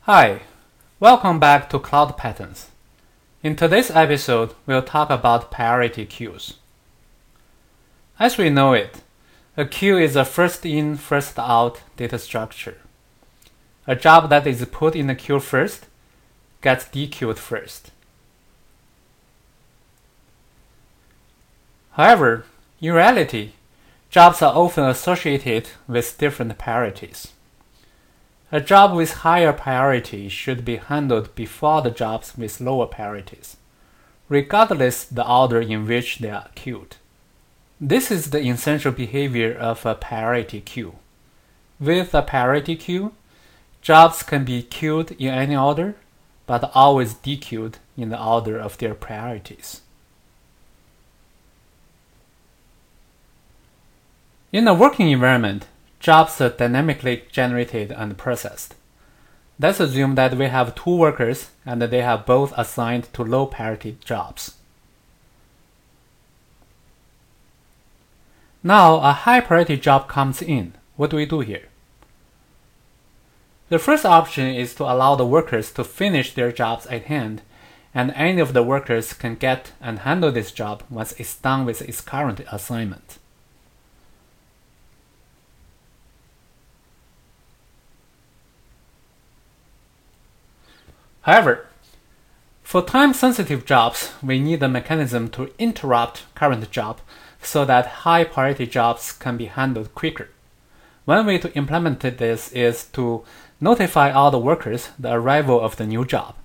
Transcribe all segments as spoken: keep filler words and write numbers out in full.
Hi, welcome back to Cloud Patterns. In today's episode, we'll talk about priority queues. As we know it, a queue is a first-in, first-out data structure. A job that is put in the queue first gets dequeued first. However, in reality, jobs are often associated with different priorities. A job with higher priority should be handled before the jobs with lower priorities, regardless the order in which they are queued. This is the essential behavior of a priority queue. With a priority queue, jobs can be queued in any order, but always dequeued in the order of their priorities. In a working environment, jobs are dynamically generated and processed. Let's assume that we have two workers and they have both assigned to low priority jobs. Now a high priority job comes in. What do we do here? The first option is to allow the workers to finish their jobs at hand, and any of the workers can get and handle this job once it's done with its current assignment. However, for time-sensitive jobs, we need a mechanism to interrupt current job so that high-priority jobs can be handled quicker. One way to implement this is to notify all the workers the arrival of the new job.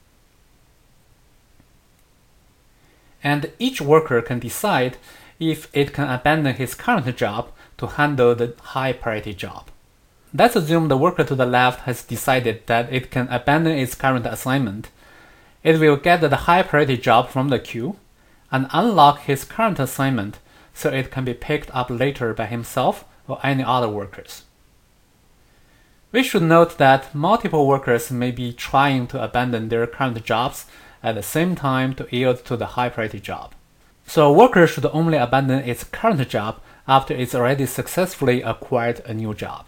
And each worker can decide if it can abandon his current job to handle the high-priority job. Let's assume the worker to the left has decided that it can abandon its current assignment. It will get the high priority job from the queue and unlock his current assignment so it can be picked up later by himself or any other workers. We should note that multiple workers may be trying to abandon their current jobs at the same time to yield to the high priority job. So a worker should only abandon its current job after it's already successfully acquired a new job.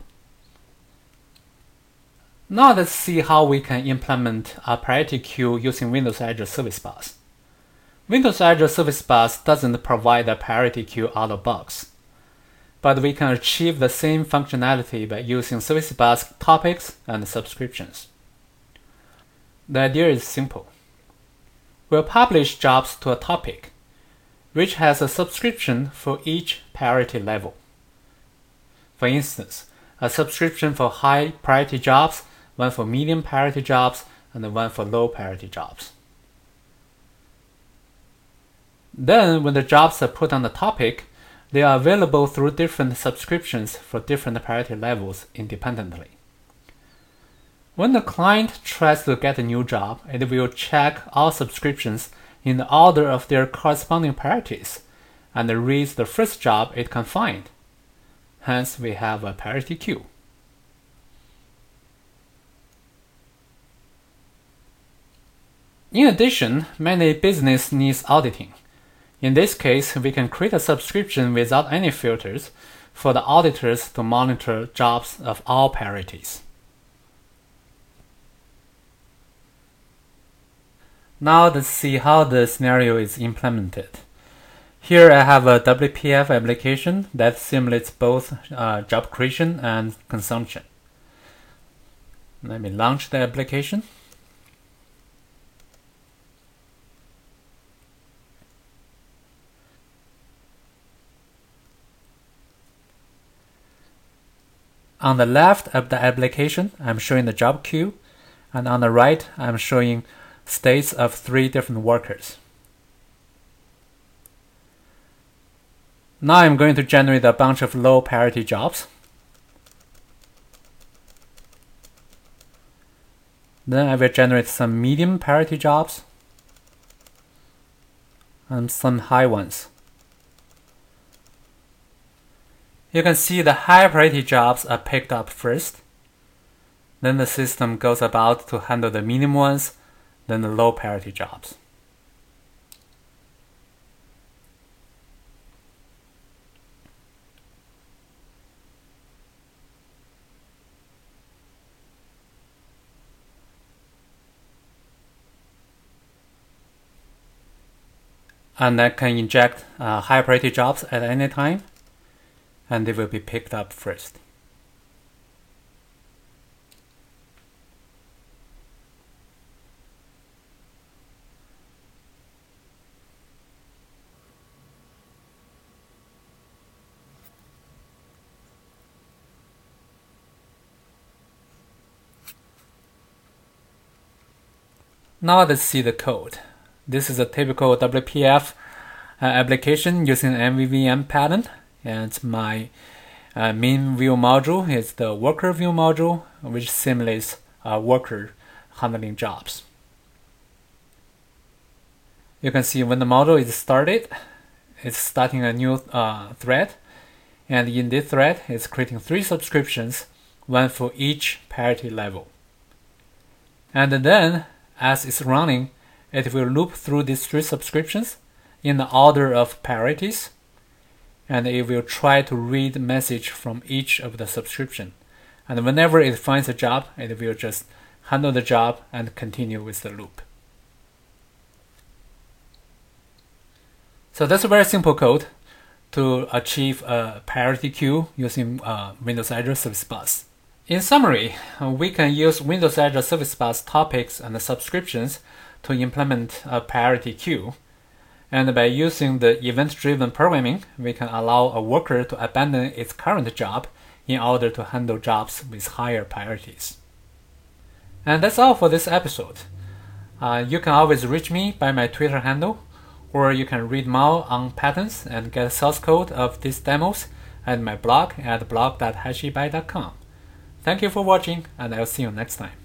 Now let's see how we can implement a priority queue using Windows Azure Service Bus. Windows Azure Service Bus doesn't provide a priority queue out of the box, but we can achieve the same functionality by using Service Bus topics and subscriptions. The idea is simple. We'll publish jobs to a topic, which has a subscription for each priority level. For instance, a subscription for high priority jobs, one for medium priority jobs, and one for low priority jobs. Then, when the jobs are put on the topic, they are available through different subscriptions for different priority levels independently. When the client tries to get a new job, it will check all subscriptions in the order of their corresponding priorities and reads the first job it can find. Hence, we have a priority queue. In addition, many business needs auditing. In this case, we can create a subscription without any filters for the auditors to monitor jobs of all priorities. Now let's see how the scenario is implemented. Here I have a W P F application that simulates both uh, job creation and consumption. Let me launch the application. On the left of the application, I'm showing the job queue, and on the right, I'm showing states of three different workers. Now I'm going to generate a bunch of low priority jobs. Then I will generate some medium priority jobs and some high ones. You can see the high priority jobs are picked up first. Then the system goes about to handle the medium ones, then the low priority jobs. And I can inject uh, high priority jobs at any time, and they will be picked up first. Now let's see the code. This is a typical W P F uh, application using M V V M pattern, and my uh, main view module is the worker view module, which simulates a worker handling jobs. You can see when the module is started, it's starting a new uh, thread, and in this thread, it's creating three subscriptions, one for each priority level. And then, as it's running, it will loop through these three subscriptions in the order of priorities, and it will try to read message from each of the subscription. And whenever it finds a job, it will just handle the job and continue with the loop. So that's a very simple code to achieve a priority queue using uh, Windows Azure Service Bus. In summary, we can use Windows Azure Service Bus topics and subscriptions to implement a priority queue. And by using the event-driven programming, we can allow a worker to abandon its current job in order to handle jobs with higher priorities. And that's all for this episode. Uh, you can always reach me by my Twitter handle, or you can read more on patterns and get source code of these demos at my blog at blog dot hashibyte dot com. Thank you for watching, and I'll see you next time.